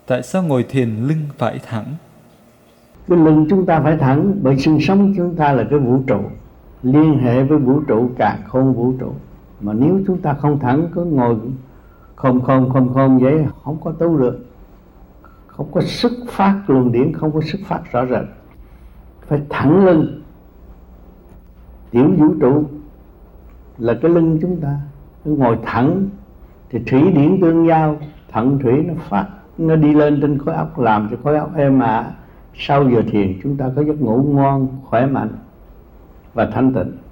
Tại sao ngồi thiền lưng phải thẳng? Cái lưng chúng ta phải thẳng bởi xương sống chúng ta là cái vũ trụ, liên hệ với vũ trụ, càn khôn vũ trụ. Mà nếu chúng ta không thẳng, cứ ngồi không vậy không có tu được, không có xuất phát luồng điển, không có xuất phát rõ rệt. Phải thẳng lưng. Tiểu vũ trụ là cái lưng chúng ta, cứ ngồi thẳng thì thủy điển tương giao, thận thủy nó phát, nó đi lên trên khối óc, làm cho khối óc êm ả. Sau giờ thiền chúng ta có giấc ngủ ngon, khỏe mạnh và thanh tịnh.